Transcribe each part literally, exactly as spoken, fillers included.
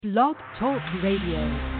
Blog Talk Radio.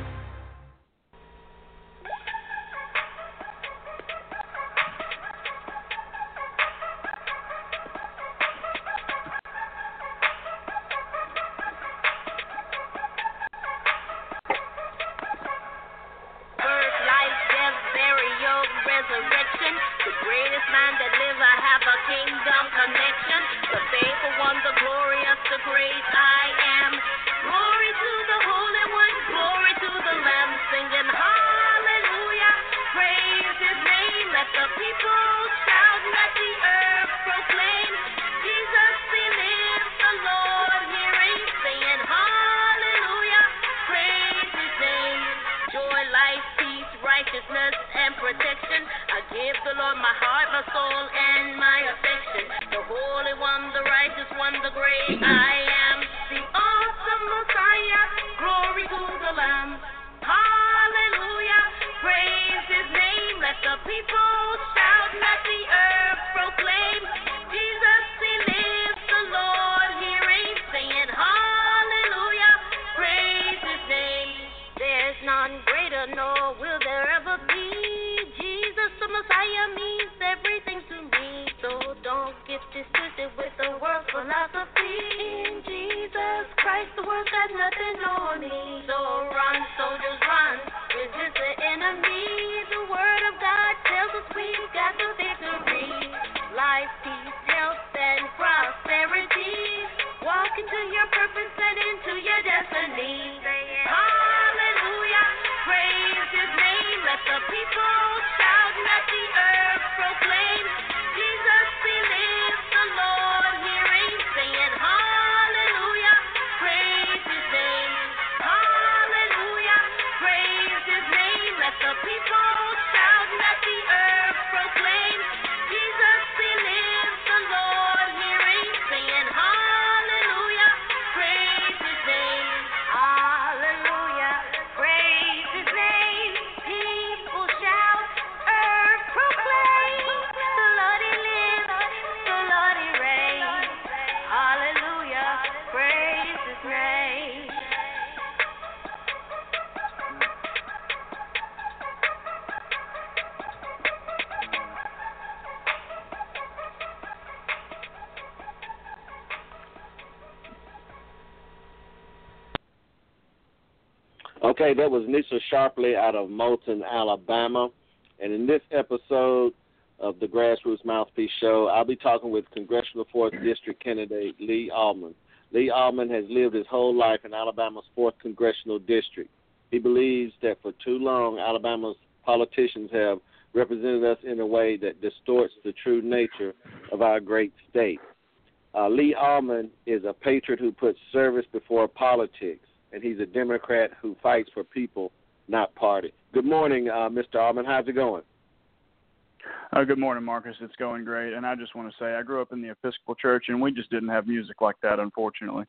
Okay, that was Nisha Sharpley out of Moulton, Alabama. And in this episode of the Grassroots Mouthpiece Show, I'll be talking with Congressional fourth District candidate Lee Allman. Lee Allman has lived his whole life in Alabama's fourth Congressional District. He believes that for too long, Alabama's politicians have represented us in a way that distorts the true nature of our great state. Uh, Lee Allman is a patriot who puts service before politics, and he's a Democrat who fights for people, not party. Good morning, uh, Mister Allman. How's it going? Uh, good morning, Marcus. It's going great. And I just want to say I grew up in the Episcopal Church, and we just didn't have music like that, unfortunately.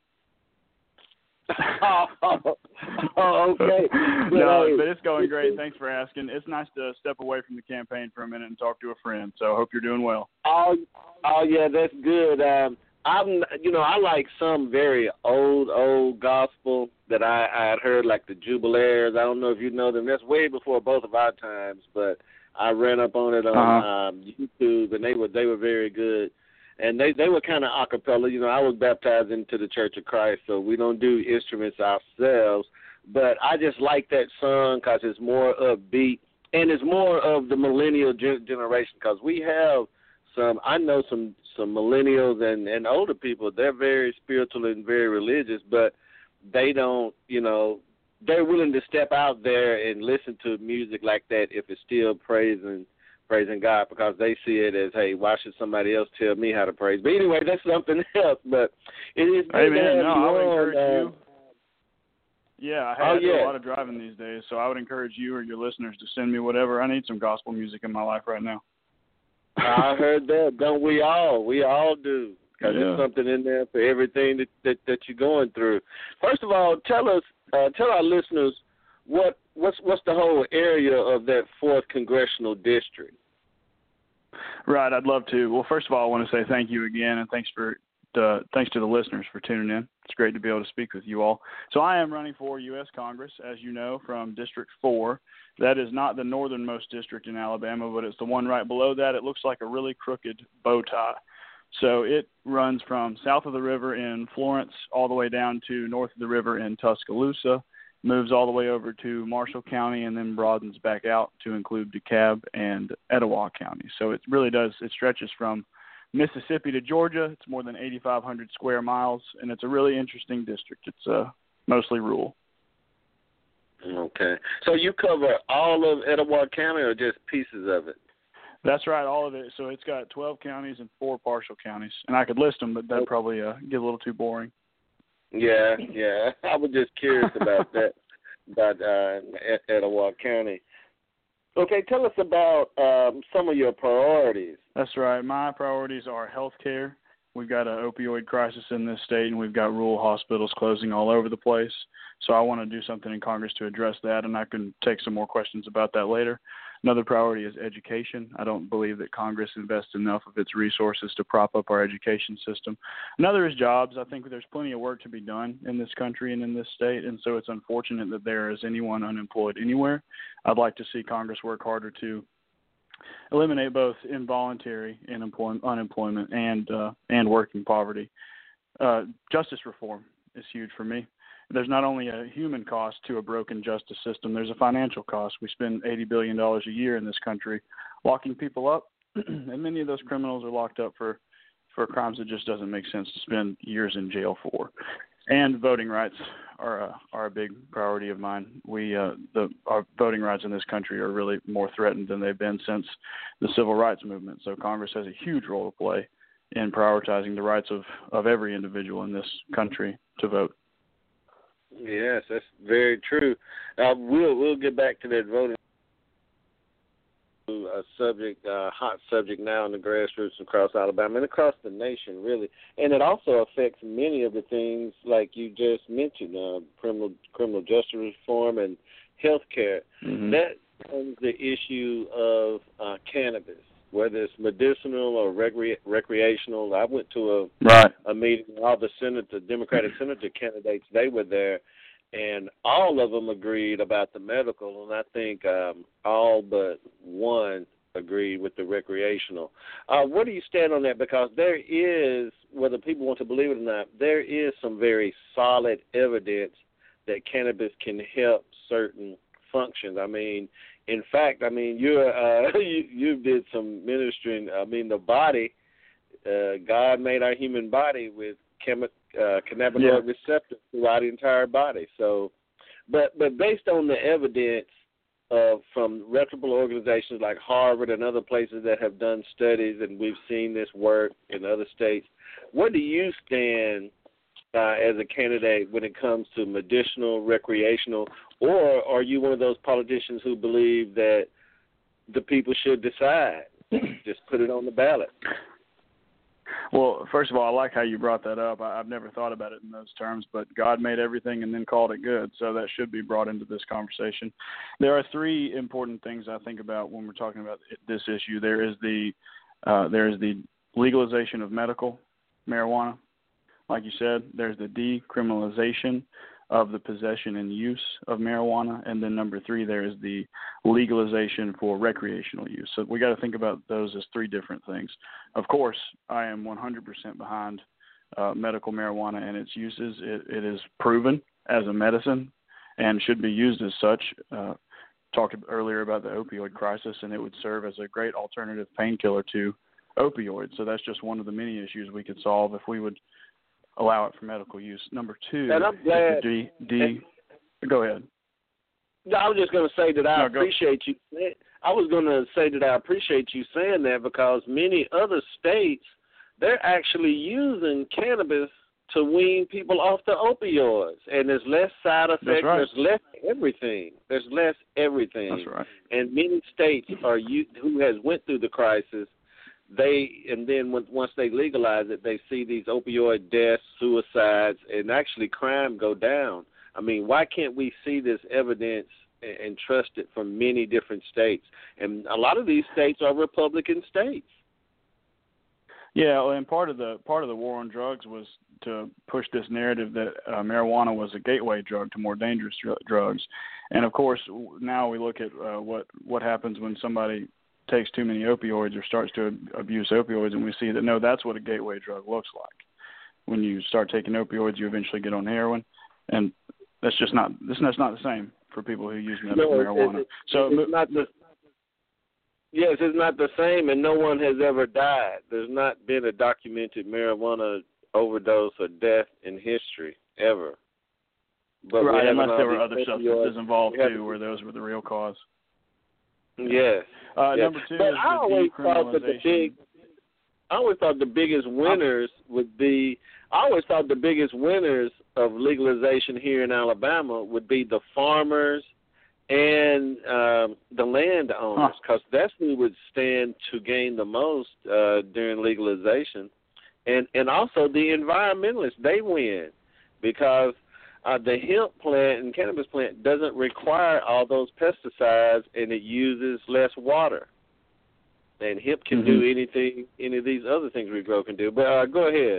oh, oh, okay. No, but it's going great. Thanks for asking. It's nice to step away from the campaign for a minute and talk to a friend. So I hope you're doing well. Oh, oh yeah, that's good. Um, I'm, you know, I like some very old, old gospel that I, I had heard, like the Jubilaires. I don't know if you know them. That's way before both of our times, but I ran up on it on uh-huh. um, YouTube, and they were they were very good. And they, they were kind of a cappella. You know, I was baptized into the Church of Christ, so we don't do instruments ourselves. But I just like that song because it's more upbeat, and it's more of the millennial gen- generation because we have some, I know some, some millennials and, and older people, they're very spiritual and very religious, but they don't, you know, they're willing to step out there and listen to music like that if it's still praising praising God because they see it as, hey, why should somebody else tell me how to praise? But anyway, that's something else. But it is good Amen. to have no, you I would on, encourage uh, you. Yeah, I, oh, I do yeah. a lot of driving these days, so I would encourage you or your listeners to send me whatever. I need some gospel music in my life right now. I heard that. Don't we all? We all do. Because yeah. there's something in there for everything that, that, that you're going through. First of all, tell us, uh, tell our listeners what what's what's the whole area of that fourth congressional district. Right, I'd love to. Well, first of all, I want to say thank you again, and thanks for uh, thanks to the listeners for tuning in. It's great to be able to speak with you all. So I am running for U S Congress, as you know, from District four. That is not the northernmost district in Alabama, but it's the one right below that. It looks like a really crooked bow tie. So it runs from south of the river in Florence all the way down to north of the river in Tuscaloosa, moves all the way over to Marshall County, and then broadens back out to include DeKalb and Etowah County. So it really does, it stretches from Mississippi to Georgia. It's more than eighty-five hundred square miles, and it's a really interesting district. It's uh, mostly rural. Okay. So you cover all of Etowah County or just pieces of it? That's right, all of it. So it's got twelve counties and four partial counties. And I could list them, but that'd probably uh, get a little too boring. Yeah, yeah. I was just curious about that, about uh, Etowah County. Okay, tell us about um, some of your priorities. That's right. My priorities are health care. We've got an opioid crisis in this state, and we've got rural hospitals closing all over the place. So I want to do something in Congress to address that, and I can take some more questions about that later. Another priority is education. I don't believe that Congress invests enough of its resources to prop up our education system. Another is jobs. I think there's plenty of work to be done in this country and in this state, and so it's unfortunate that there is anyone unemployed anywhere. I'd like to see Congress work harder to eliminate both involuntary unemployment and uh, and working poverty. Uh, justice reform is huge for me. There's not only a human cost to a broken justice system, there's a financial cost. We spend eighty billion dollars a year in this country locking people up, and many of those criminals are locked up for, for crimes that just doesn't make sense to spend years in jail for. And voting rights are a, are a big priority of mine. We uh, the our voting rights in this country are really more threatened than they've been since the civil rights movement. So Congress has a huge role to play in prioritizing the rights of, of every individual in this country to vote. Yes, that's very true. Uh, we'll we'll get back to that voting. A subject, uh, hot subject now in the grassroots across Alabama and across the nation, really. And it also affects many of the things like you just mentioned, uh, criminal criminal justice reform and health care. Mm-hmm. That becomes the issue of uh, cannabis, whether it's medicinal or recre- recreational. I went to a right. a meeting, all the senator, Democratic senator candidates, they were there, and all of them agreed about the medical, and I think um, all but one agreed with the recreational. Uh, where do you stand on that? Because there is, whether people want to believe it or not, there is some very solid evidence that cannabis can help certain functions. I mean, in fact, I mean, you're, uh, you you did some ministering. I mean, the body, uh, God made our human body with chemi- uh, cannabinoid yeah. receptors throughout the entire body. So, but but based on the evidence of from reputable organizations like Harvard and other places that have done studies, and we've seen this work in other states, where do you stand uh, as a candidate when it comes to medicinal, recreational, or are you one of those politicians who believe that the people should decide, just put it on the ballot? Well, first of all, I like how you brought that up. I, I've never thought about it in those terms, but God made everything and then called it good, so that should be brought into this conversation. There are three important things I think about when we're talking about this issue. There is the uh, there is the legalization of medical marijuana, like you said. There's the decriminalization of the possession and use of marijuana, and then number three, there is the legalization for recreational use. So we got to think about those as three different things. Of course, I am one hundred percent behind uh, medical marijuana and its uses. It, it is proven as a medicine and should be used as such. Uh, talked earlier about the opioid crisis, and it would serve as a great alternative painkiller to opioids. So that's just one of the many issues we could solve if we would allow it for medical use. Number two, and I'm glad, D, D, and, go ahead. I was just going to say that I no, appreciate you. I was going to say that I appreciate you saying that because many other states, they're actually using cannabis to wean people off the opioids, and there's less side effects. Right. There's less everything. There's less everything. That's right. And many states are who has went through the crisis. They and then when, once they legalize it, they see these opioid deaths, suicides, and actually crime go down. I mean, why can't we see this evidence and, and trust it from many different states? And a lot of these states are Republican states. Yeah, and part of the part of the war on drugs was to push this narrative that uh, marijuana was a gateway drug to more dangerous dr- drugs. And of course, now we look at uh, what what happens when somebody takes too many opioids or starts to abuse opioids, and we see that no, that's what a gateway drug looks like. When you start taking opioids, you eventually get on heroin, and that's just not this that's not the same for people who use medical no, marijuana. It, so it's not the yes, it's not the same, and no one has ever died. There's not been a documented marijuana overdose or death in history ever. But right, unless there were other substances involved have, too, where those were the real cause. Yes. Uh, yes. Number two but is I the always thought that the decriminalization. big, I always thought the biggest winners would be. I always thought the biggest winners of legalization here in Alabama would be the farmers and um, the landowners, because huh. that's who would stand to gain the most uh, during legalization, and and also the environmentalists. They win because uh, the hemp plant and cannabis plant doesn't require all those pesticides, and it uses less water. And hemp can mm-hmm. do anything any of these other things we grow can do. But uh, go ahead.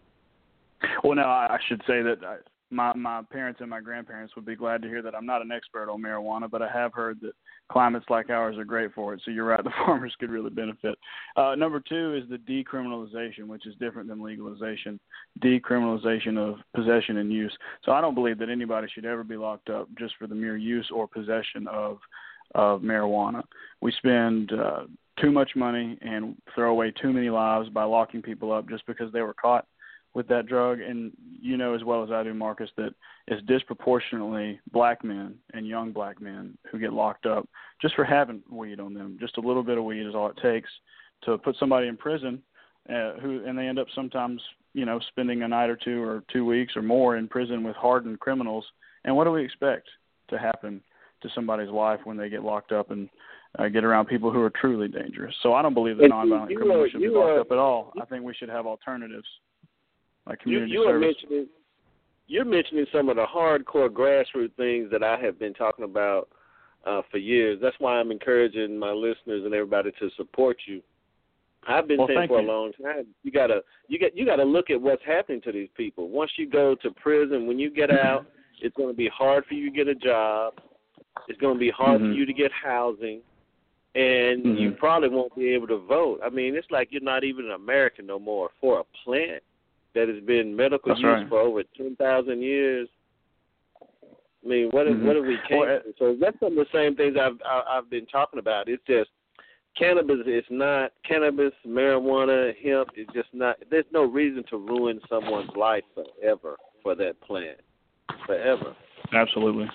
Well, no, I should say that I, my my parents and my grandparents would be glad to hear that I'm not an expert on marijuana, but I have heard that climates like ours are great for it. So you're right, the farmers could really benefit. Uh, number two is the decriminalization, which is different than legalization, decriminalization of possession and use. So I don't believe that anybody should ever be locked up just for the mere use or possession of of marijuana. We spend uh, too much money and throw away too many lives by locking people up just because they were caught with that drug. And you know as well as I do, Marcus, that it's disproportionately black men and young black men who get locked up just for having weed on them. Just a little bit of weed is all it takes to put somebody in prison, uh, who and they end up sometimes, you know, spending a night or two or two weeks or more in prison with hardened criminals. And what do we expect to happen to somebody's life when they get locked up and uh, get around people who are truly dangerous? So I don't believe that nonviolent you, criminals should be locked are, up at all. I think we should have alternatives. Like community you, you service. Are mentioning, you're mentioning some of the hardcore grassroots things that I have been talking about uh, for years. That's why I'm encouraging my listeners and everybody to support you. I've been well, saying for you. a long time, you gotta you got you gotta look at what's happening to these people. Once you go to prison, when you get out, it's going to be hard for you to get a job. It's going to be hard mm-hmm. for you to get housing, and mm-hmm. you probably won't be able to vote. I mean, it's like you're not even an American no more for a plant that has been medical That's use right. for over ten thousand years. I mean, what mm-hmm. what have we came well, to? So that's some of the same things I've I, I've been talking about. It's just cannabis is not cannabis, marijuana, hemp. It's just not. There's no reason to ruin someone's life forever for that plant, forever. Absolutely.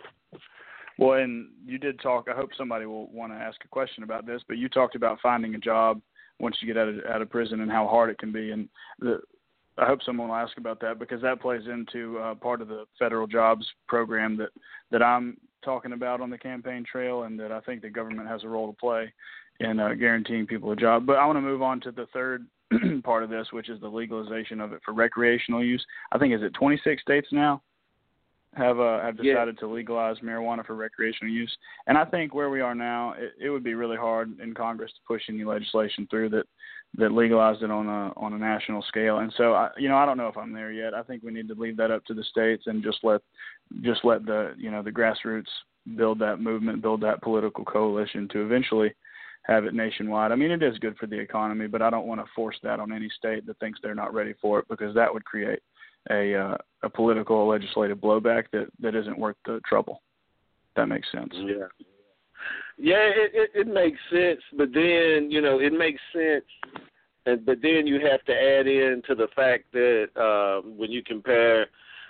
Well, and you did talk. I hope somebody will want to ask a question about this, but you talked about finding a job once you get out of, out of prison and how hard it can be, and the I hope someone will ask about that because that plays into uh, part of the federal jobs program that, that I'm talking about on the campaign trail, and that I think the government has a role to play in uh, guaranteeing people a job. But I want to move on to the third part of this, which is the legalization of it for recreational use. I think is it twenty-six states now have uh, have decided yeah. to legalize marijuana for recreational use. And I think where we are now, it, it would be really hard in Congress to push any legislation through that that legalized it on a on a national scale. And so, I, you know, I don't know if I'm there yet. I think we need to leave that up to the states and just let just let the you know the grassroots build that movement, build that political coalition to eventually have it nationwide. I mean, it is good for the economy, but I don't want to force that on any state that thinks they're not ready for it, because that would create a uh, a political or legislative blowback that, that isn't worth the trouble. If that makes sense. Yeah. Yeah, it, it, it makes sense, but then, you know, it makes sense, and but then you have to add in to the fact that uh, when you compare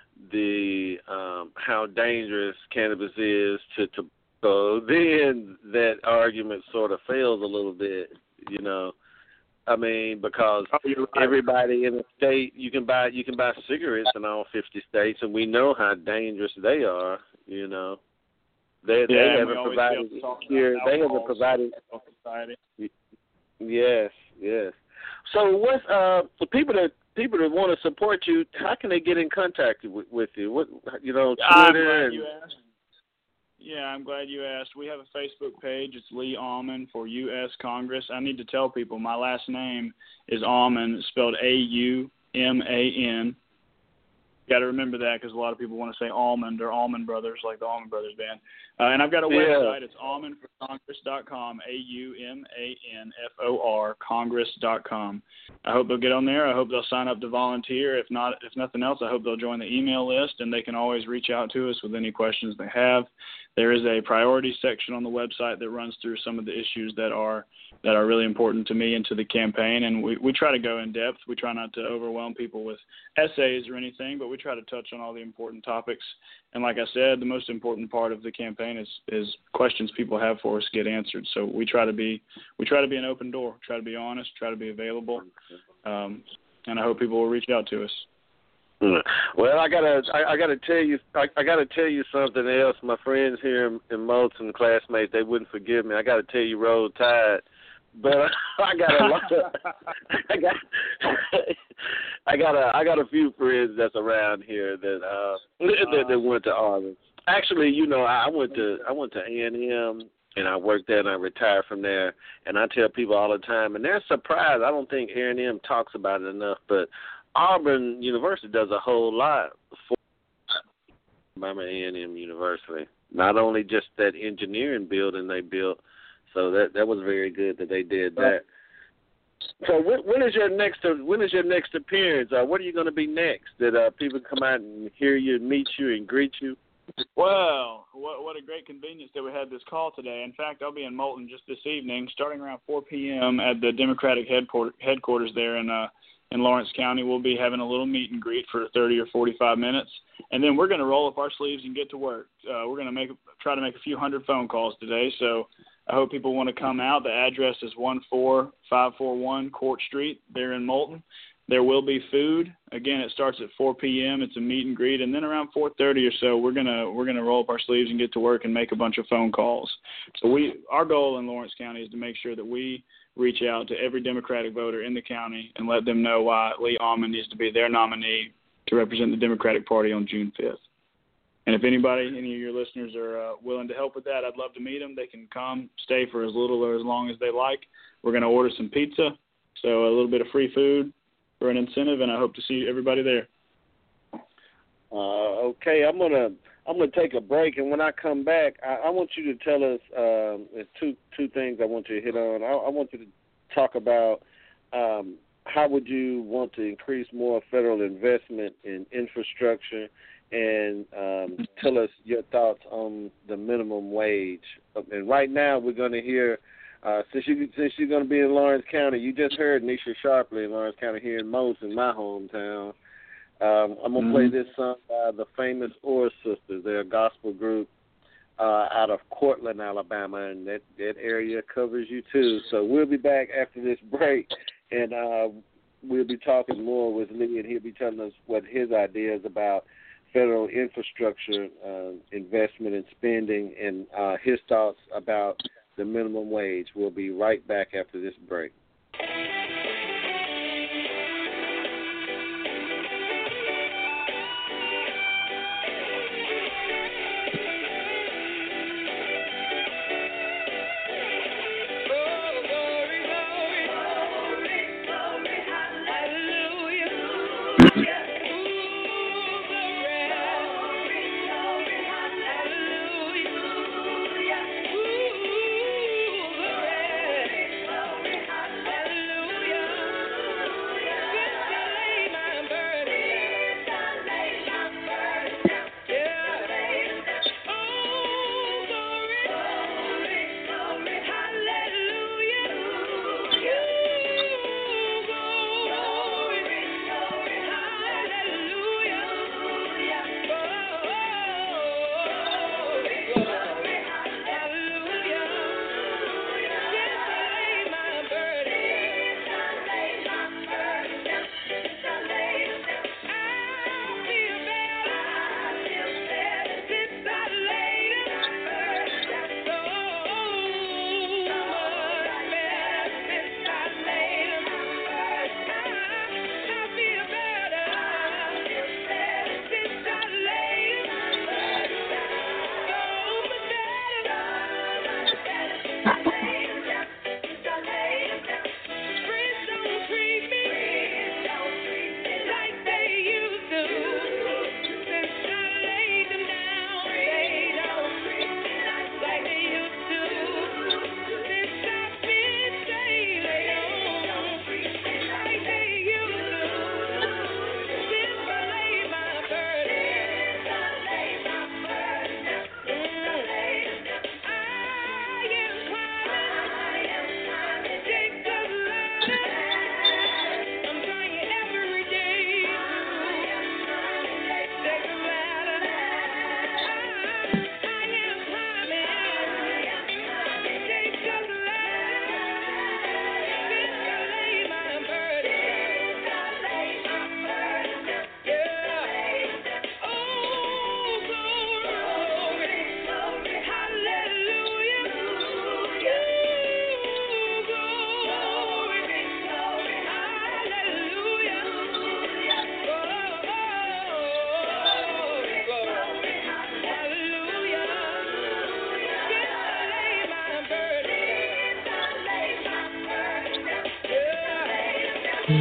the um, how dangerous cannabis is to tobacco, then that argument sort of fails a little bit, you know. I mean, because oh, right. everybody in the state, you can buy you can buy cigarettes in all fifty states, and we know how dangerous they are, you know. They yeah, they haven't provided here. They haven't provided society. Yes, yes. So what uh for people that people that want to support you, how can they get in contact with, with you? What you know, Twitter and you asked. Yeah, I'm glad you asked. We have a Facebook page. It's Lee Aumann for U S Congress. I need to tell people my last name is Aumann, spelled A U M A N. Got to remember that because a lot of people want to say Almond or Allman Brothers, like the Allman Brothers band. Uh, and I've got a yeah. website. It's almond for congress dot com, A U M A N F O R, congress dot com. I hope they'll get on there. I hope they'll sign up to volunteer. If not, if nothing else, I hope they'll join the email list, and they can always reach out to us with any questions they have. There is a priority section on the website that runs through some of the issues that are that are really important to me and to the campaign, and we, we try to go in depth. We try not to overwhelm people with essays or anything, but we try to touch on all the important topics. And like I said, the most important part of the campaign is, is questions people have for us get answered. So we try to be we try to be an open door, try to be honest, try to be available, um, and I hope people will reach out to us. Well, I gotta, I, I gotta tell you, I, I gotta tell you something else. My friends here in, in Moulton, classmates, they wouldn't forgive me. I gotta tell you, Roll Tide, but I got a lot. Of, I got, I got a, I got a few friends that's around here that uh that, that went to Auburn. Actually, you know, I went to, I went to A and M. And I worked there and I retired from there. And I tell people all the time, and they're surprised. I don't think A and M talks about it enough, but Auburn University does a whole lot for Alabama A and M University. Not only just that engineering building they built, so that that was very good that they did that. So when, when is your next when is your next appearance? Uh, what are you going to be next? That uh, people come out and hear you, and meet you, and greet you? Well, what, what a great convenience that we had this call today. In fact, I'll be in Moulton just this evening, starting around four p.m. at the Democratic headquarters, headquarters there in uh, in Lawrence County. We'll be having a little meet and greet for thirty or forty-five minutes, and then we're going to roll up our sleeves and get to work. Uh, we're going to make try to make a few hundred phone calls today, so I hope people want to come out. The address is one four five four one Court Street there in Moulton. There will be food. Again, it starts at four p.m. It's a meet and greet, and then around four thirty or so, we're gonna we're gonna roll up our sleeves and get to work and make a bunch of phone calls. So we our goal in Lawrence County is to make sure that we reach out to every Democratic voter in the county and let them know why Lee Aumann needs to be their nominee to represent the Democratic Party on June fifth. And if anybody, any of your listeners are uh, willing to help with that, I'd love to meet them. They can come, stay for as little or as long as they like. We're going to order some pizza, so a little bit of free food for an incentive, and I hope to see everybody there. Uh, okay, I'm gonna I'm gonna take a break, and when I come back, I, I want you to tell us um, there's two two things I want you to hit on. I, I want you to talk about um, how would you want to increase more federal investment in infrastructure, and um, tell us your thoughts on the minimum wage. And right now, we're going to hear. Uh, since you since you're going to be in Lawrence County, you just heard Nisha Sharpley in Lawrence County here in Moulton, my hometown. Um, I'm going to mm-hmm. play this song by the famous Orr Sisters. They're a gospel group uh, out of Cortland, Alabama, and that, that area covers you too. So we'll be back after this break, and uh, we'll be talking more with Lee, and he'll be telling us what his ideas about federal infrastructure uh, investment and spending, and uh, his thoughts about the minimum wage. We'll be right back after this break.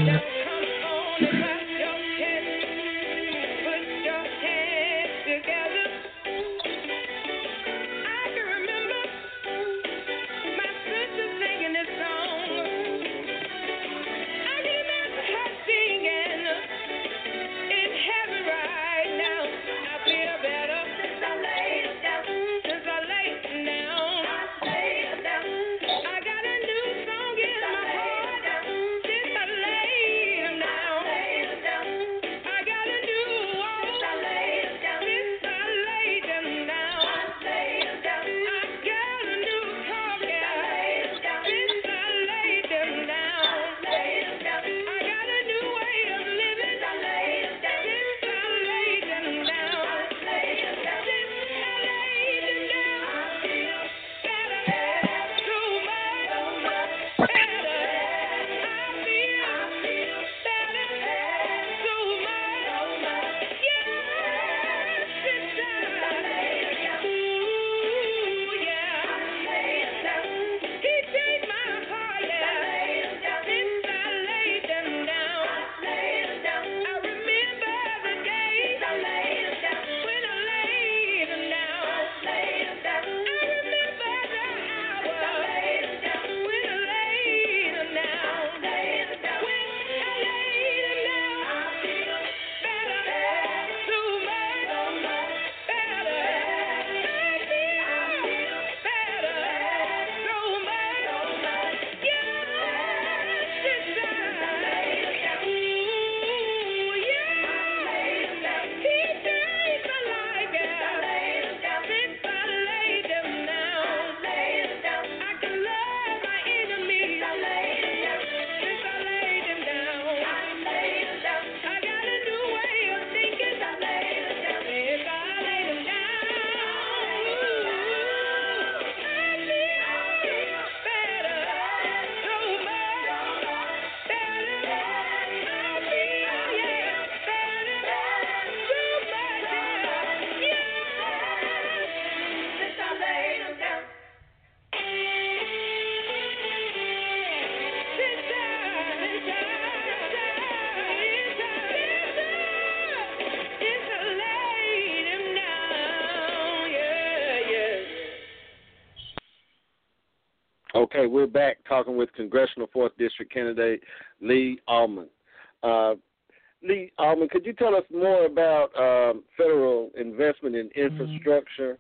Okay, we're back talking with Congressional fourth District candidate Lee Allman. Uh, Lee Allman, could you tell us more about um, federal investment in infrastructure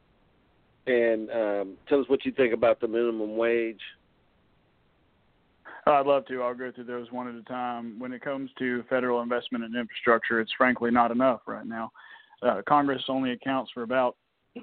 and um, tell us what you think about the minimum wage? I'd love to. I'll go through those one at a time. When it comes to federal investment in infrastructure, it's frankly not enough right now. Uh, Congress only accounts for about,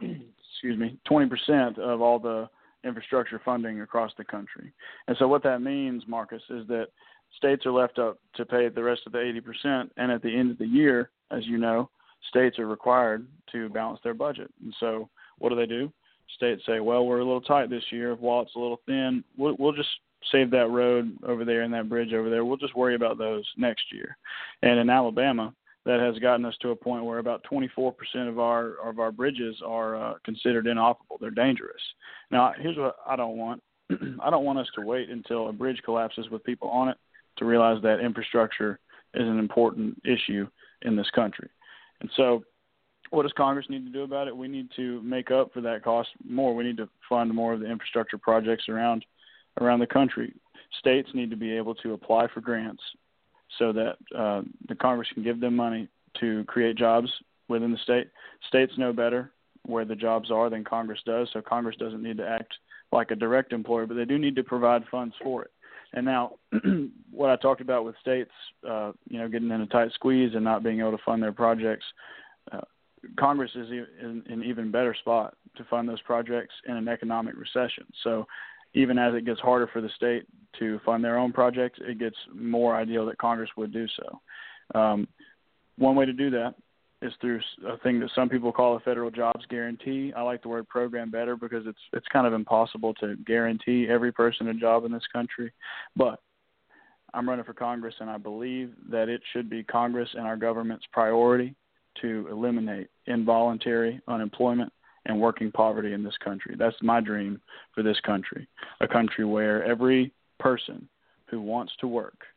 excuse me, twenty percent of all the infrastructure funding across the country. And so what that means, Marcus, is that states are left up to pay the rest of the eighty percent, and at the end of the year, as you know, states are required to balance their budget. And so what do they do? States say, well, we're a little tight this year. While it's a little thin, we'll, we'll just save that road over there and that bridge over there. We'll just worry about those next year. And in Alabama, that has gotten us to a point where about twenty-four percent of our of our bridges are uh, considered inoperable. They're dangerous. Now, here's what I don't want. I don't want us to wait until a bridge collapses with people on it to realize that infrastructure is an important issue in this country. And so what does Congress need to do about it? We need to make up for that cost more. We need to fund more of the infrastructure projects around around the country. States need to be able to apply for grants so that uh, the Congress can give them money to create jobs within the state. States know better where the jobs are than Congress does, so Congress doesn't need to act like a direct employer, but they do need to provide funds for it. And now what I talked about with states, uh, you know, getting in a tight squeeze and not being able to fund their projects, uh, Congress is in an even better spot to fund those projects in an economic recession. So even as it gets harder for the state to fund their own projects, it gets more ideal that Congress would do so. Um, one way to do that is through a thing that some people call a federal jobs guarantee. I like the word program better because it's it's kind of impossible to guarantee every person a job in this country. But I'm running for Congress, and I believe that it should be Congress and our government's priority to eliminate involuntary unemployment and working poverty in this country. That's my dream for this country, a country where every person who wants to work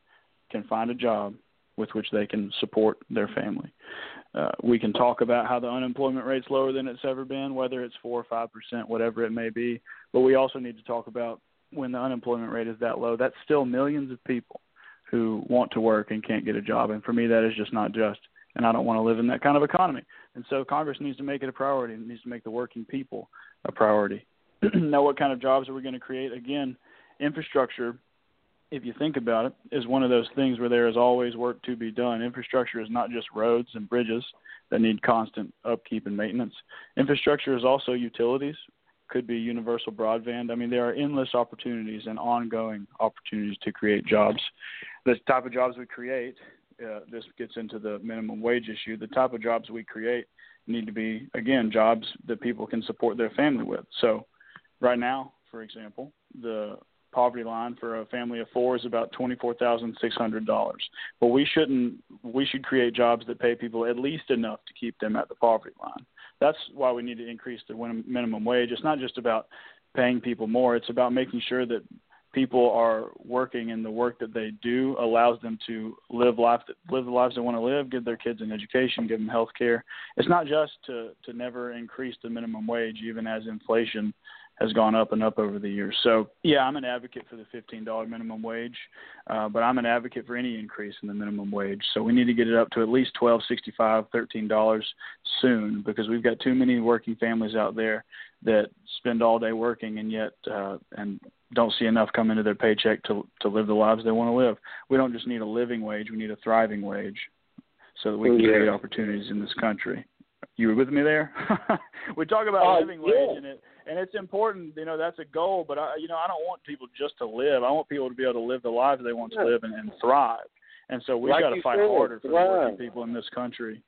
can find a job with which they can support their family. Uh, we can talk about how the unemployment rate's lower than it's ever been, whether it's four or five percent, whatever it may be. But we also need to talk about when the unemployment rate is that low, that's still millions of people who want to work and can't get a job. And for me, that is just not just. And I don't want to live in that kind of economy. And so Congress needs to make it a priority. It needs to make the working people a priority. Now, what kind of jobs are we going to create? Again, infrastructure, if you think about it, is one of those things where there is always work to be done. Infrastructure is not just roads and bridges that need constant upkeep and maintenance. Infrastructure is also utilities, could be universal broadband. I mean, there are endless opportunities and ongoing opportunities to create jobs. The type of jobs we create, uh, this gets into the minimum wage issue, the type of jobs we create need to be, again, jobs that people can support their family with. So right now, for example, the poverty line for a family of four is about twenty-four thousand six hundred dollars. But we shouldn't, we should create jobs that pay people at least enough to keep them at the poverty line. That's why we need to increase the minimum wage. It's not just about paying people more. It's about making sure that people are working and the work that they do allows them to live life, live the lives they want to live, give their kids an education, give them health care. It's not just to, to never increase the minimum wage, even as inflation has gone up and up over the years. So, yeah, I'm an advocate for the fifteen dollars minimum wage, uh, but I'm an advocate for any increase in the minimum wage. So we need to get it up to at least twelve dollars and sixty-five cents, thirteen dollars soon, because we've got too many working families out there that spend all day working and yet uh, and don't see enough come into their paycheck to to live the lives they want to live. We don't just need a living wage, we need a thriving wage so that we can yeah. create opportunities in this country. You were with me there? We talk about uh, living yeah. wage, and it and it's important. You know, that's a goal. But I, you know, I don't want people just to live. I want people to be able to live the lives they want yeah. to live and, and thrive. And so we've like got to fight said, harder for thrive. the working people in this country.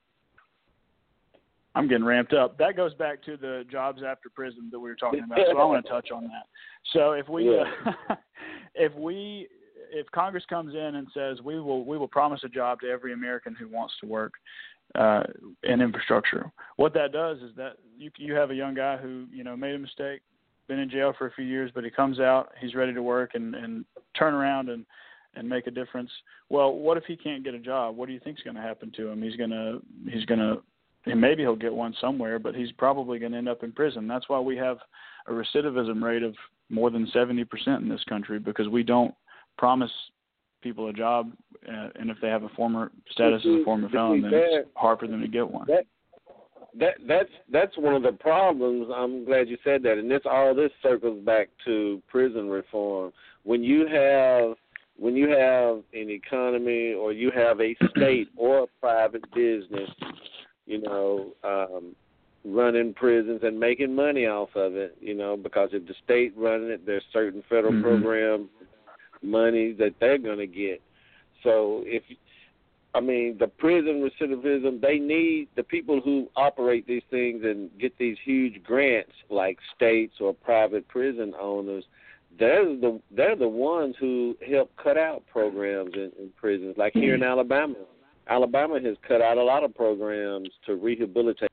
I'm getting ramped up. That goes back to the jobs after prison that we were talking about. So I want to touch on that. So if we, yeah. uh, if we, if Congress comes in and says we will, we will promise a job to every American who wants to work uh, in infrastructure, what that does is that you you have a young guy who you know made a mistake, been in jail for a few years, but he comes out, he's ready to work and, and turn around and, and make a difference. Well, what if he can't get a job? What do you think is going to happen to him? He's gonna he's gonna and maybe he'll get one somewhere, but he's probably going to end up in prison. That's why we have a recidivism rate of more than seventy percent in this country, because we don't promise people a job, uh, and if they have a former status as a former felon, then it's hard for them to get one. That, that that's that's one of the problems. I'm glad you said that, and this all this circles back to prison reform. When you have when you have an economy, or you have a state or a private business, you know, um, running prisons and making money off of it, you know, because if the state running it, there's certain federal mm-hmm. program money that they're going to get. So if, I mean, the prison recidivism, they need the people who operate these things and get these huge grants, like states or private prison owners. They're the they're the ones who help cut out programs in, in prisons. Like here in Alabama, Alabama has cut out a lot of programs to rehabilitate,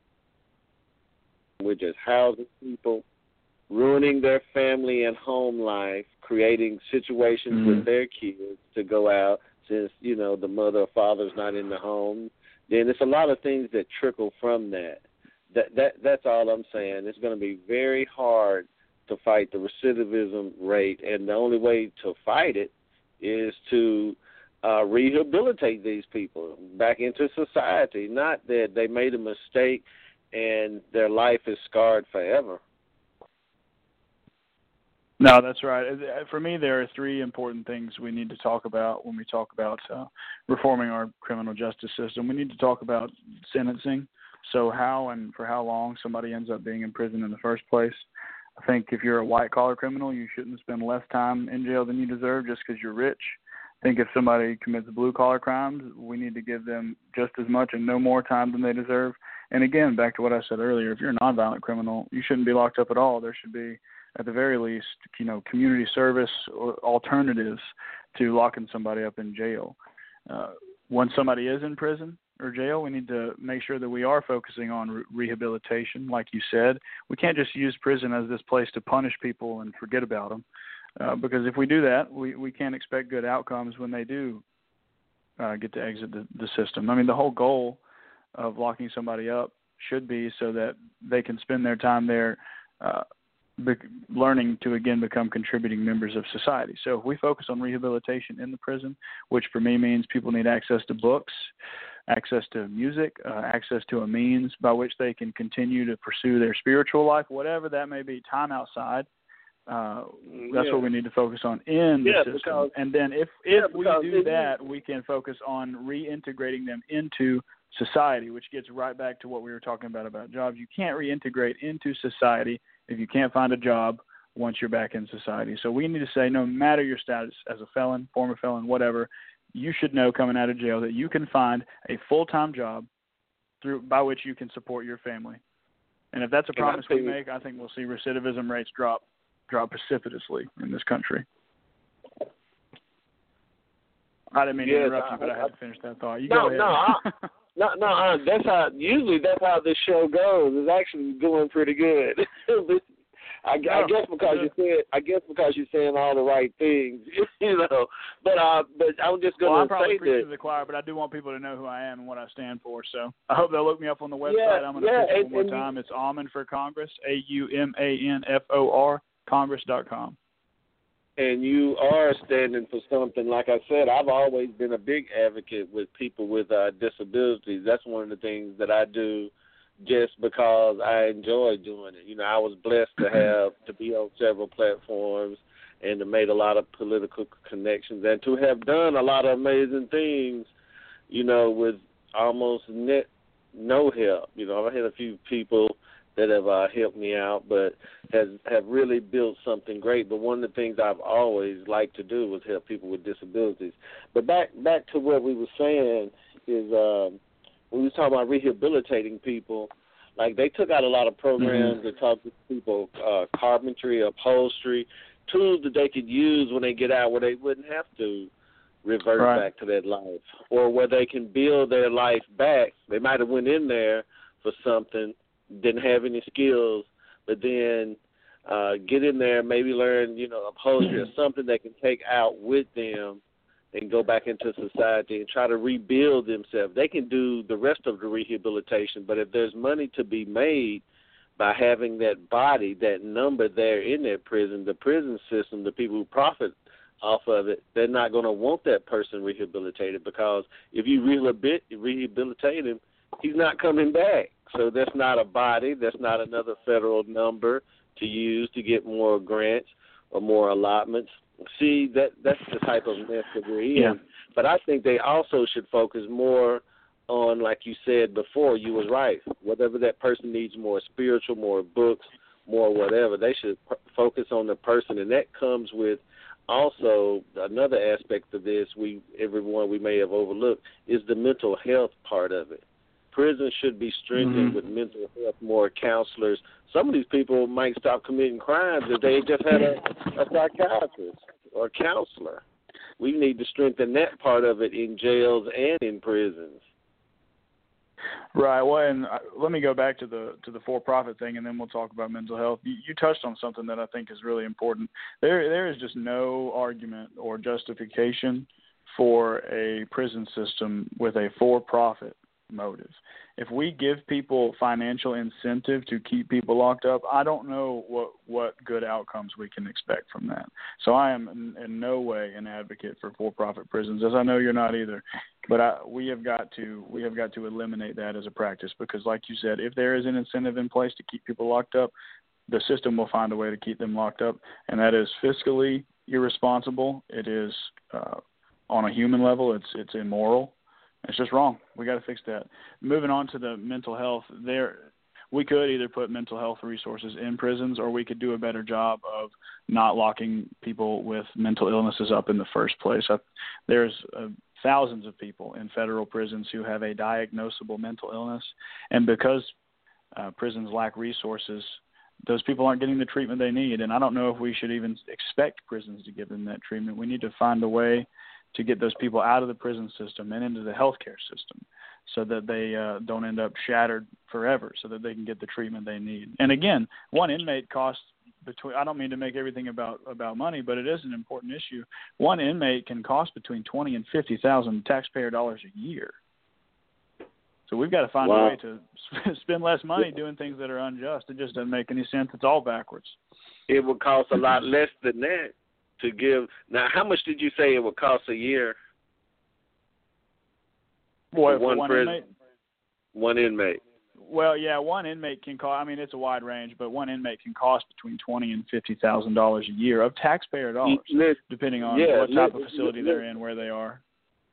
which is housing people, ruining their family and home life, creating situations mm-hmm. with their kids to go out since, you know, the mother or father's not in the home. Then there's a lot of things that trickle from that. That that That's all I'm saying. It's going to be very hard to fight the recidivism rate, and the only way to fight it is to uh, rehabilitate these people back into society, not that they made a mistake and their life is scarred forever. No, that's right. For me, there are three important things we need to talk about when we talk about uh, reforming our criminal justice system. We need to talk about sentencing, so how and for how long somebody ends up being in prison in the first place. I think if you're a white-collar criminal, you shouldn't spend less time in jail than you deserve just because you're rich. I think if somebody commits blue-collar crimes, we need to give them just as much and no more time than they deserve. And again, back to what I said earlier, if you're a nonviolent criminal, you shouldn't be locked up at all. There should be, at the very least, you know, community service or alternatives to locking somebody up in jail. Uh, when somebody is in prison or jail, we need to make sure that we are focusing on re- rehabilitation. Like you said, we can't just use prison as this place to punish people and forget about them. Uh, because if we do that, we, we can't expect good outcomes when they do uh, get to exit the, the system. I mean, the whole goal of locking somebody up should be so that they can spend their time there uh, be- learning to, again, become contributing members of society. So if we focus on rehabilitation in the prison, which for me means people need access to books, access to music, uh, access to a means by which they can continue to pursue their spiritual life, whatever that may be, time outside, Uh, that's yeah. what we need to focus on in the yeah, system. Because, and then if, yeah, if we do it, that, we can focus on reintegrating them into society, which gets right back to what we were talking about about jobs. You can't reintegrate into society if you can't find a job once you're back in society. So we need to say no matter your status as a felon, former felon, whatever, you should know coming out of jail that you can find a full-time job through by which you can support your family. And if that's a promise we make, I think we'll see recidivism rates drop drop precipitously in this country. I didn't mean yes, to interrupt I, you, but I, I had to finish that thought. You no, go ahead. no, I, no, no. Uh, that's how usually that's how this show goes. It's actually doing pretty good. I, no, I guess because no. you said, I guess because you're saying all the right things, you know. But uh, but I was just going to well, I'm probably say preaching that. to the choir, but I do want people to know who I am and what I stand for. So I hope they'll look me up on the website. Yeah, I'm going to yeah, pitch it and, one more and time. you, It's Amen for Congress, A U M A N F O R, Congress dot com. And you are standing for something. Like I said, I've always been a big advocate with people with uh, disabilities. That's one of the things that I do just because I enjoy doing it. You know, I was blessed to have to be on several platforms and to make a lot of political connections and to have done a lot of amazing things, you know, with almost net, no help. You know, I've had a few people that have uh, helped me out, but has have really built something great. But one of the things I've always liked to do was help people with disabilities. But back back to what we were saying is um, when we were talking about rehabilitating people, like they took out a lot of programs Mm-hmm. that talk to people, uh, carpentry, upholstery, tools that they could use when they get out where they wouldn't have to revert right. back to that life, or where they can build their life back. They might have went in there for something, didn't have any skills, but then uh, get in there, maybe learn, you know, upholstery or something they can take out with them and go back into society and try to rebuild themselves. They can do the rest of the rehabilitation, but if there's money to be made by having that body, that number there in that prison, the prison system, the people who profit off of it, they're not going to want that person rehabilitated, because if you rehabilitate him, he's not coming back. So that's not a body. That's not another federal number to use to get more grants or more allotments. See, that that's the type of mess that we're in. Yeah. But I think they also should focus more on, like you said before, you was right, whatever that person needs, more spiritual, more books, more whatever, they should p- focus on the person. And that comes with also another aspect of this, we everyone we may have overlooked, is the mental health part of it. Prisons should be strengthened mm-hmm. with mental health, more counselors. Some of these people might stop committing crimes if they just had a, a psychiatrist or a counselor. We need to strengthen that part of it in jails and in prisons. Right. Well, and uh, let me go back to the to the for-profit thing, and then we'll talk about mental health. You, you touched on something that I think is really important. There, there is just no argument or justification for a prison system with a for-profit motive. If we give people financial incentive to keep people locked up, I don't know what, what good outcomes we can expect from that. So I am in, in no way an advocate for for-profit prisons, as I know you're not either. But I, we have got to we have got to eliminate that as a practice, because, like you said, if there is an incentive in place to keep people locked up, the system will find a way to keep them locked up, and that is fiscally irresponsible. It is uh, on a human level, it's it's immoral. It's just wrong. We got to fix that. Moving on to the mental health, there we could either put mental health resources in prisons, or we could do a better job of not locking people with mental illnesses up in the first place. I, there's uh, thousands of people in federal prisons who have a diagnosable mental illness, and because uh, prisons lack resources, those people aren't getting the treatment they need. And I don't know if we should even expect prisons to give them that treatment. We need to find a way to get those people out of the prison system and into the healthcare system, so that they uh, don't end up shattered forever, so that they can get the treatment they need. And again, one inmate costs between. I don't mean to make everything about, about money, but it is an important issue. One inmate can cost between twenty and fifty thousand taxpayer dollars a year. So we've got to find wow. a way to spend less money doing things that are unjust. It just doesn't make any sense. It's all backwards. It would cost a lot less than that to give. Now, how much did you say it would cost a year? Boy, for one, one prison, inmate? One inmate. Well, yeah, one inmate can cost. I mean, it's a wide range, but one inmate can cost between twenty and fifty thousand dollars a year of taxpayer dollars, listen, depending on yeah, what type listen, of facility listen, they're in, where they are.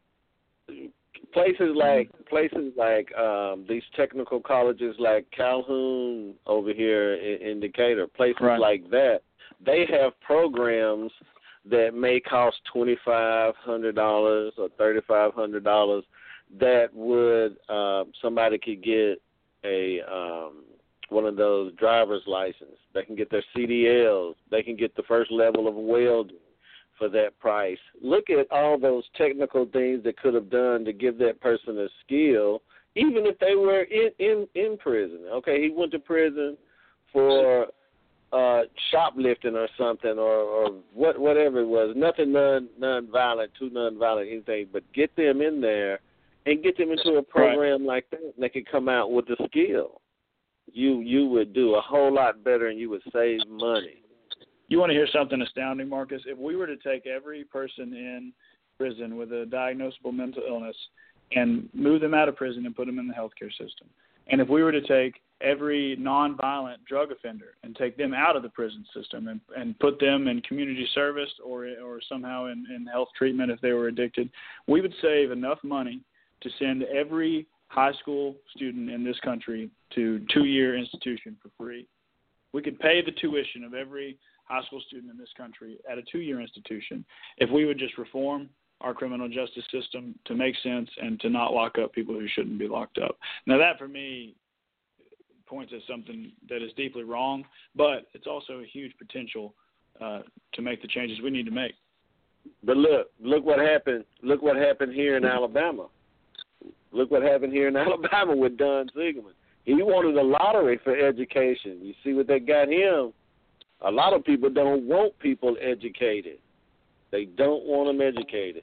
Places like places like um, these technical colleges, like Calhoun over here in, in Decatur, places right. like that, they have programs that may cost twenty five hundred dollars or thirty five hundred dollars. That would uh, somebody could get a um, one of those driver's license. They can get their C D Ls. They can get the first level of welding for that price. Look at all those technical things that could have done to give that person a skill, even if they were in, in, in prison. Okay, he went to prison for uh, shoplifting or something, or, or what, whatever it was. Nothing non non-violent, too non-violent, anything, but get them in there and get them into a program right. like that, and they could come out with a skill. You you would do a whole lot better, and you would save money. You want to hear something astounding, Marcus? If we were to take every person in prison with a diagnosable mental illness and move them out of prison and put them in the healthcare system, and if we were to take every nonviolent drug offender and take them out of the prison system and, and put them in community service or or somehow in, in health treatment if they were addicted, we would save enough money to send every high school student in this country to two-year institution for free. We could pay the tuition of every high school student in this country at a two-year institution if we would just reform our criminal justice system to make sense and to not lock up people who shouldn't be locked up. Now, that for me points at something that is deeply wrong, but it's also a huge potential uh, to make the changes we need to make. But look, look what happened. Look what happened here in Alabama. Look what happened here in Alabama with Don Ziegelman. He wanted a lottery for education. You see what they got him? A lot of people don't want people educated. They don't want them educated.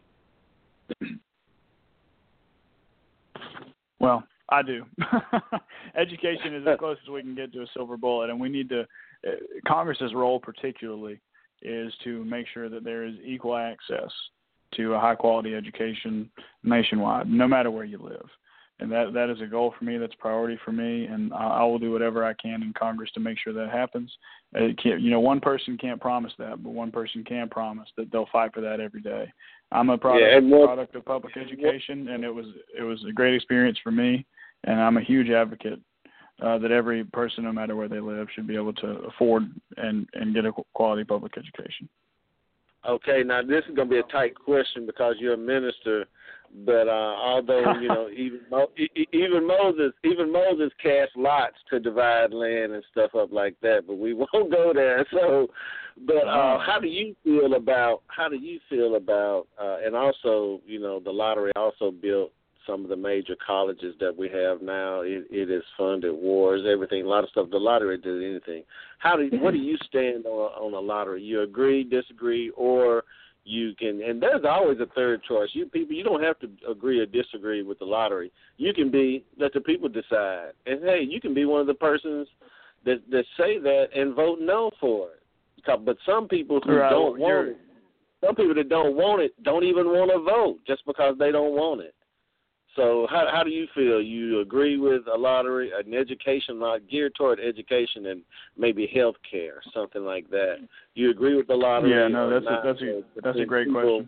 Well, I do. Education is as close as we can get to a silver bullet, and we need to uh, – Congress's role particularly is to make sure that there is equal access to a high-quality education nationwide, no matter where you live. And that, that is a goal for me. That's a priority for me, and I, I will do whatever I can in Congress to make sure that happens. It can't, you know, one person can't promise that, but one person can promise that they'll fight for that every day. I'm a product, yeah, more, product of public education, and it was it was a great experience for me, and I'm a huge advocate uh, that every person, no matter where they live, should be able to afford and, and get a quality public education. Okay, now this is going to be a tight question because you're a minister, but uh, although you know even Mo- even Moses even Moses cast lots to divide land and stuff up like that, but we won't go there. So, but uh, how do you feel about how do you feel about uh, and also you know the lottery also built some of the major colleges that we have now. It, it has funded wars, everything, a lot of stuff. The lottery did anything. How do what do you stand on on a lottery? You agree, disagree, or you can? And there's always a third choice. You people, you don't have to agree or disagree with the lottery. You can be let the people decide. And hey, you can be one of the persons that that say that and vote no for it. But some people who right, don't want it, some people that don't want it, don't even want to vote just because they don't want it. So how how do you feel? You agree with a lottery, an education lot geared toward education and maybe health care, something like that. You agree with the lottery? Yeah, no, that's a, that's a that's a great question.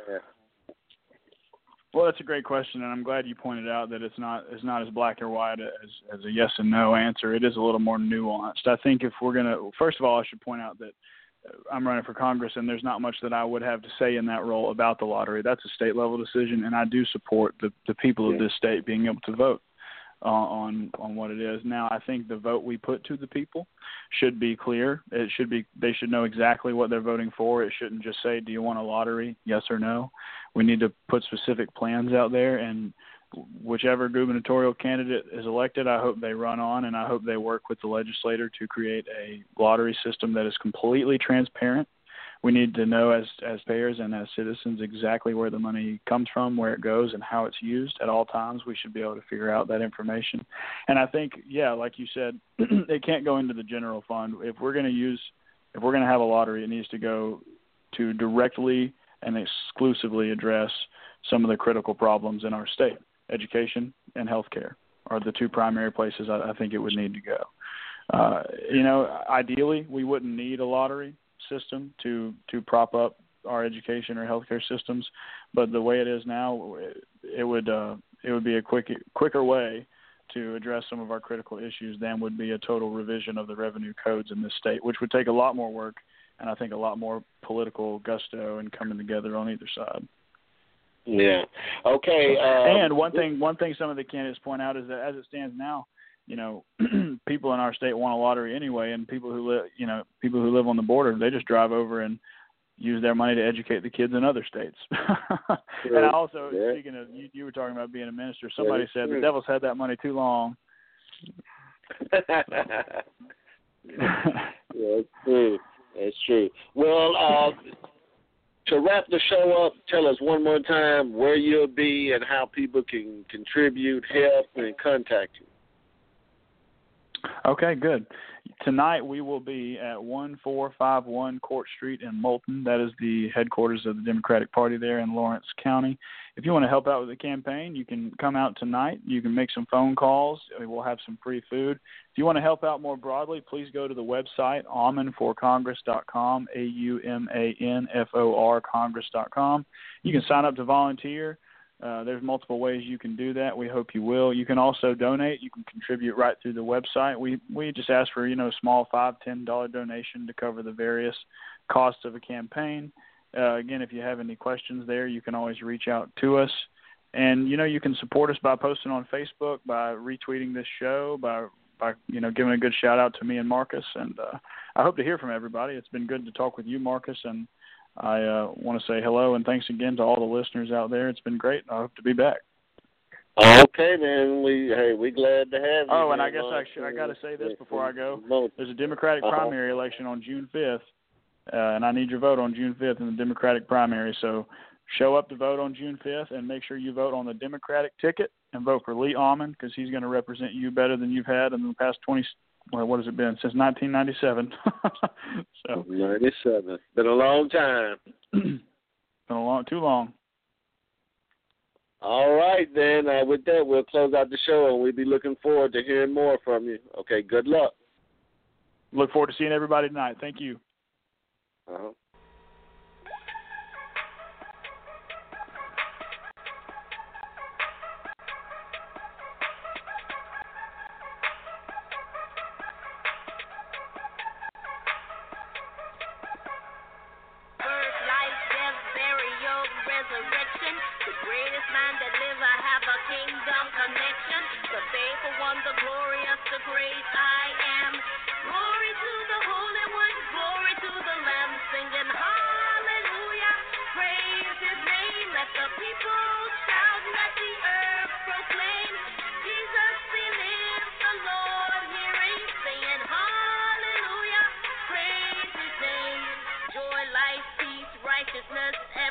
Well, that's a great question, and I'm glad you pointed out that it's not it's not as black or white as as a yes and no answer. It is a little more nuanced. I think if we're gonna, first of all, I should point out that I'm running for Congress, and there's not much that I would have to say in that role about the lottery. That's a state-level decision, and I do support the, the people of this state being able to vote uh, on on what it is. Now, I think the vote we put to the people should be clear. It should be they should know exactly what they're voting for. It shouldn't just say, "Do you want a lottery? Yes or no." We need to put specific plans out there and whichever gubernatorial candidate is elected, I hope they run on, and I hope they work with the legislator to create a lottery system that is completely transparent. We need to know as as payers and as citizens exactly where the money comes from, where it goes, and how it's used at all times. We should be able to figure out that information. And I think, yeah, like you said, it can't go into the general fund. If we're going to use, if we're going to have a lottery, it needs to go to directly and exclusively address some of the critical problems in our state. Education and healthcare are the two primary places I, I think it would need to go. Uh, you know, ideally, we wouldn't need a lottery system to to prop up our education or healthcare systems, but the way it is now, it, it would uh, it would be a quick quicker way to address some of our critical issues than would be a total revision of the revenue codes in this state, which would take a lot more work and I think a lot more political gusto and coming together on either side. Yeah. Okay. Um, and one thing one thing some of the candidates point out is that as it stands now, you know, people in our state want a lottery anyway, and people who live, you know, people who live on the border, they just drive over and use their money to educate the kids in other states. And I also, yeah. speaking of, you, you were talking about being a minister. Somebody yeah, said true. The devil's had that money too long. Yeah, it's true. It's true. Well, uh, to wrap the show up, tell us one more time where you'll be and how people can contribute, help, and contact you. Okay, good. Tonight we will be at one four five one Court Street in Moulton. That is the headquarters of the Democratic Party there in Lawrence County. If you want to help out with the campaign, you can come out tonight. You can make some phone calls. We'll have some free food. If you want to help out more broadly, please go to the website, auman for congress dot com, A U M A N F O R Congress dot com. You can sign up to volunteer. Uh, there's multiple ways you can do that. We hope you will. You can also donate. You can contribute right through the website. We we just ask for, you know, a small five dollars, ten dollars donation to cover the various costs of a campaign. Uh, again, if you have any questions there, you can always reach out to us. And, you know, you can support us by posting on Facebook, by retweeting this show, by, by you know, giving a good shout-out to me and Marcus. And uh, I hope to hear from everybody. It's been good to talk with you, Marcus, and I uh, want to say hello and thanks again to all the listeners out there. It's been great. I hope to be back. Okay, then we hey we glad to have you. Oh, and I guess I should, I got to say this before I go. There's a Democratic uh-huh. primary election on June fifth, uh, and I need your vote on June fifth in the Democratic primary. So show up to vote on June fifth, and make sure you vote on the Democratic ticket and vote for Lee Auman, because he's going to represent you better than you've had in the past twenty. Well, what has it been since nineteen ninety-seven? So ninety-seven. Been a long time. Been a long, too long. All right, then. Uh, with that, we'll close out the show, and we'll be looking forward to hearing more from you. Okay, good luck. Look forward to seeing everybody tonight. Thank you. Uh-huh.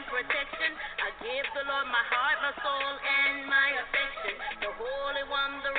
Protection. I give the Lord my heart, my soul, and my affection. The Holy One, the